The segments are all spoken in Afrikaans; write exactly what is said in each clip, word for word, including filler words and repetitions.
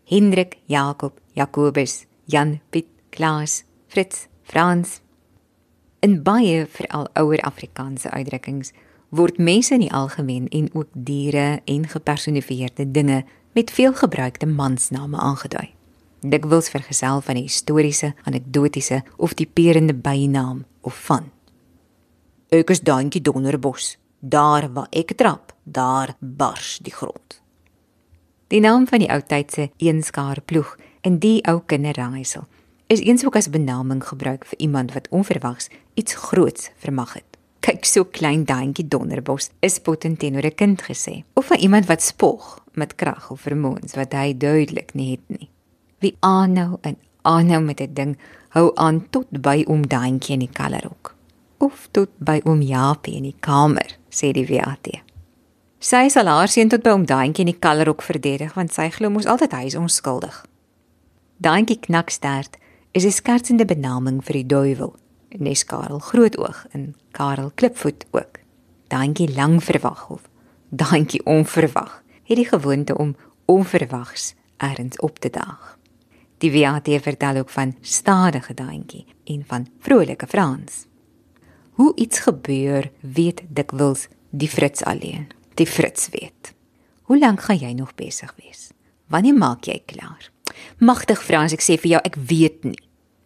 Hendrik, Jakob, Jakobus, Jan, Piet, Klaas, Frits, Frans. In baie veral ouer Afrikaanse uitdrukkings word mense in die algemeen en ook diere en gepersonifieerde dinge met veel gebruikte mansname aangedui. Dikwels vergesel van 'n historiese, anekdotiese of typerende bynaam of van. Ek is Daantjie Donderbos, daar waar ek trap, daar bars die grond. Die naam van die oudtydse eenskaar ploeg in die ou kinderraaisel is eens ook as benaming gebruik vir iemand wat onverwags iets groots vermag het. Kyk, so klein Daantjie Donderbos is potent teenoor 'n kind gesê, of van iemand wat spog met krag of vermoëns wat hy duidelik nie het nie. Wie aanhou en aanhou met 'n ding, hou aan tot by oom Daantjie in die kallerhok, of tot by oom Jaapie in die kamer, sê die W A T. Sy sal haar seun tot by oom Daantjie in die kallerhok verdedig, want sy glo mos altyd hy is onskuldig. Daantjie Knakstert is 'n skertsende benaming vir die duiwel, nes Karel Grootoog en Karel Klipvoet ook. Daantjie Langverwag of Daantjie Onverwag het die gewoonte om onverwags ergens op te daag. Die W A T vertel ook van stadige Daantjie en van vrolike Frans. Hoe iets gebeur, weet dikwels die Frits alleen. Die Frits weet. Hoe lank gaan jy nog besig wees? Wanneer maak jy klaar? Magtig Frans, ek sê vir jou, ek weet nie.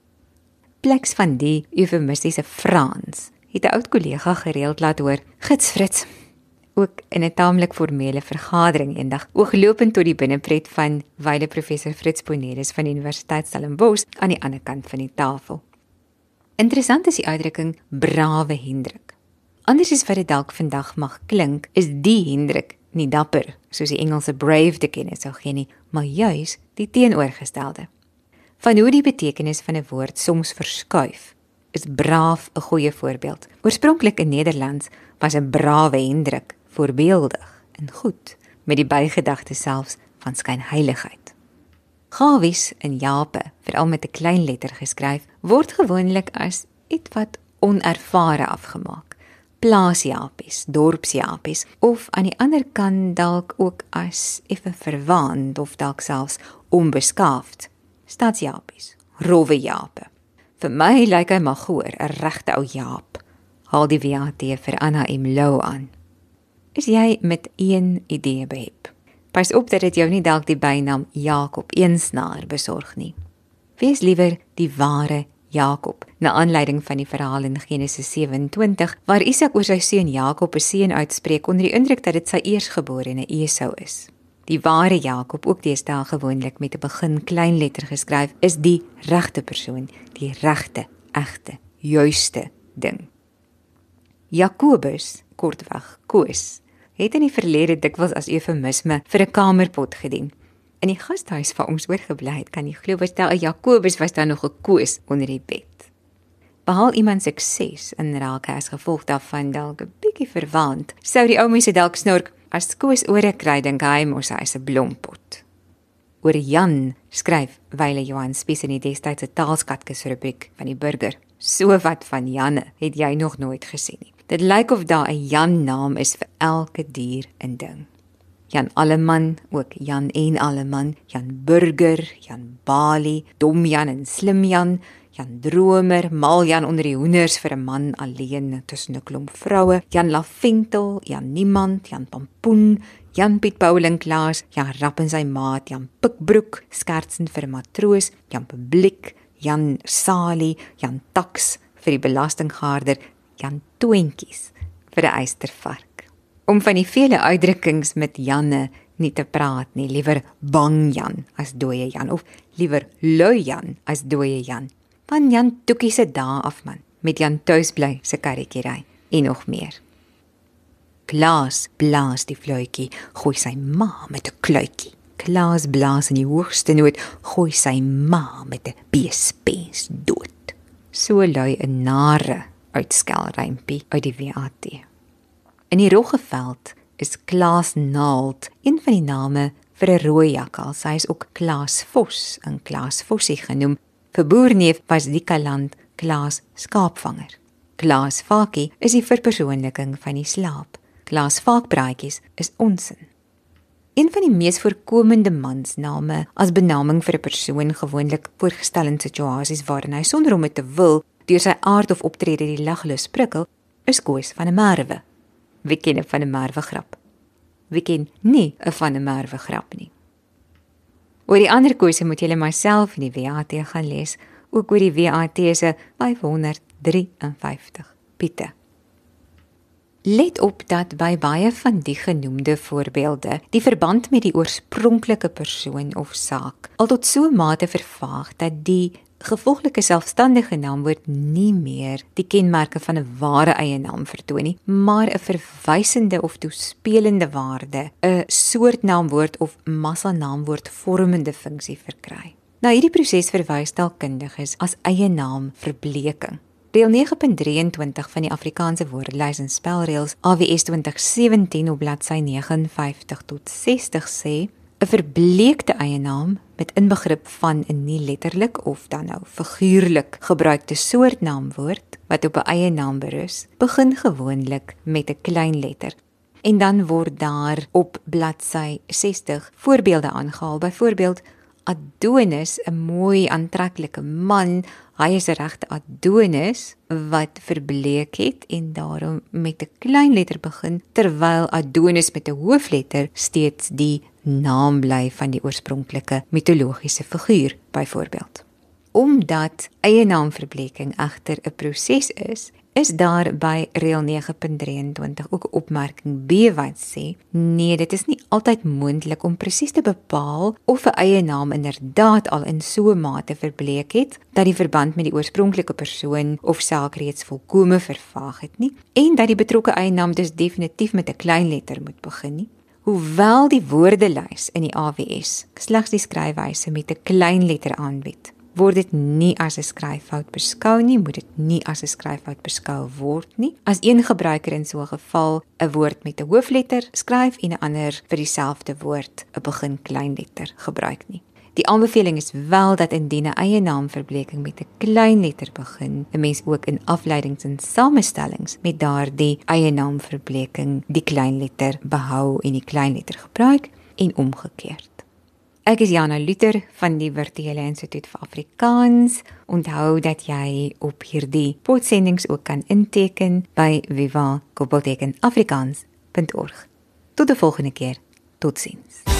Pleks van die eufemistiese Frans het 'n oud kollega gereeld laat hoor, "Gits Frits," ook in 'n taamlik formele vergadering eendag, ooglopend tot die binnepret van wyle professor Fritz Ponelis van die Universiteit Stellenbosch aan die ander kant van die tafel. Interessant is die uitdrukking brawe Hendrik. Anders as wat dit dalk vandag mag klink, is die Hendrik nie dapper, soos die Engelse brave te ken sou gee nie, maar juis die teenoorgestelde. Van hoe die betekenis van 'n woord soms verskuif, is braaf 'n goeie voorbeeld. Oorspronklik in Nederlands was 'n brawe Hendrik voorbeeldig en goed, met die bygedagte selfs van skynheiligheid. Gawies in Jape, veral met 'n klein letter geskryf, word gewoonlik as ietwat onervare afgemaak. Plaasjapies, dorpsjapies, of aan die ander kant dalk ook as effe verwaand of dalk selfs onbeskaafd. Stadsjapies, rowwe Jape. Vir my lyk hy maar goor, 'n regte ou Jaap, haal die W A T vir Anna M. Lou aan. Is jy met een idee behep? Pas op dat dit jou nie dalk die bynaam Jakob Eensnaar besorg nie. Wees liewer die ware Jakob, na aanleiding van die verhaal in Genesis sewe-en-twintig, waar Isak oor sy seun Jakob 'n seën uitspreek onder die indruk dat dit sy eersgeborene Esau is. Die ware Jakob, ook deesdae gewoonlik met 'n begin kleinletter geskryf, is die regte persoon, die regte, egte, juiste ding. Jakobus, kortweg Koos, het in die verlede dikwels as eufemisme vir 'n kamerpot gedien. In die gasthuis waar ons oorgebly het, kan jy glo was daar 'n Jakobus, was daar nog 'n Koos onder die bed. Behaal iemand sukses in raak as gevolg daarvan dalk 'n bietjie verwaand, sou die ou mense dalk snork, as Koos ore kry, dink hy mos hy is 'n blompot. Oor Jan skryf wyle Johan Spies in die destydse taalskatkis rubriek van die Burger. So wat van Janne het jy nog nooit gesien nie. Dit lyk of daar 'n Jan naam is vir elke dier en ding. Jan Alleman, ook Jan en Alleman, Jan Burger, Jan Bali, Dom Jan en Slim Jan, Jan Dromer, Mal Jan onder die hoenders vir 'n man alleen tussen 'n klomp vroue, Jan Laventel, Jan Niemand, Jan Pampoen, Jan Piet Pauling Klaas, Jan Rapp en sy maat, Jan Pikbroek, skertsend vir 'n matroos, Jan Publiek, Jan Salie, Jan Tax vir die belastinggaarder, Jan Toentjies vir 'n eystervark. Om van die vele uitdrukkings met Janne nie te praat nie, liewer bang Jan as dooie Jan, of liewer lui Jan as dooie Jan. Van Jan Toekie se dae af man, met Jan Tuisbly se karretjie ry, en nog meer. Klaas blaas die fluitjie, gooi sy ma met 'n kluitjie. Klaas blaas in die hoogste noot, gooi sy ma met 'n beespens dood. So lui 'n nare uitskelrympie uit die W A T. In die Roggeveld is Klaas Naald een van die name vir 'n rooi jakkals. Hy is ook Klaas Vos en Klaas Vossie genoem. Vir boerneef was die kaland Klaas Skaapvanger. Klaas Vakie is die verpersoonliking van die slaap. Klaas Vaakpraatjies is onsin. Een van die mees voorkomende mansname as benaming vir 'n persoon gewoonlik voorgestel in situasies waarin hy sonder om dit te wil deur sy aard of optrede die laglus prikkel, is Koos van der Merwe. Wie ken 'n van der Merwe grap? Wie ken nie 'n van der Merwe grap nie? Oor die ander Koose moet julle myself in die W A T gaan lees, ook oor die W A T se vyfhonderddrieënvyftig Piete. Let op dat by baie van die genoemde voorbeelde die verband met die oorspronklike persoon of saak al tot so 'n mate vervaag dat die gevolglike selfstandige naamwoord nie meer die kenmerke van 'n ware eie naam vertoon nie, maar 'n verwysende of toespelende waarde, 'n soort naamwoord of massa naamwoord vormende funksie verkry. Nou hierdie proses verwys taalkundiges as eie naam verbleking. Reël nege punt drieëntwintig van die Afrikaanse woordelys en spelreëls A W S twintig sewentien op bladsy vyf nege vyf tot sestig sê 'n verbleekte eie naam met inbegrip van 'n nie letterlik of dan nou figuurlik gebruikte soort naamwoord wat op 'n eie naam berus, begin gewoonlik met 'n klein letter. En dan word daar op bladsy sestig voorbeelde aangehaal, byvoorbeeld Adonis, 'n mooi aantreklike man, hy is 'n regte Adonis wat verbleek het en daarom met 'n klein letter begin, terwyl Adonis met 'n hoofletter steeds die naam bly van die oorspronklike mitologiese figuur, byvoorbeeld. Omdat eie naamverbleking egter 'n proses is, is daar by reël nege punt drieëntwintig ook 'n opmerking B wat sê, nee, dit is nie altyd moontlik om presies te bepaal of 'n eie naam inderdaad al in so 'n mate verbleek het, dat die verband met die oorspronklike persoon of saak reeds volkome vervaag het nie, en dat die betrokke eie naam dus definitief met 'n klein letter moet begin nie. Hoewel die woordelys in die A W S slegs die skryfwyse met 'n klein letter aanbied, word dit nie as 'n skryffout beskou nie, moet dit nie as 'n skryffout beskou word nie. As een gebruiker in so 'n geval 'n woord met 'n hoofletter skryf en 'n ander vir dieselfde woord 'n begin kleinletter gebruik nie. Die aanbeveling is wel dat indien 'n eie naamverbleking met 'n klein letter begin, 'n mens ook in afleidings en samestellings met daardie eie naamverbleking die klein letter behou en die klein letter gebruik en omgekeerd. Ek is Jana Luther van die Virtuele Instituut vir Afrikaans. Onthou dat jy op hierdie podsendings ook kan inteken by viva koppelteken afrikaans punt org. Tot die volgende keer. Totsiens.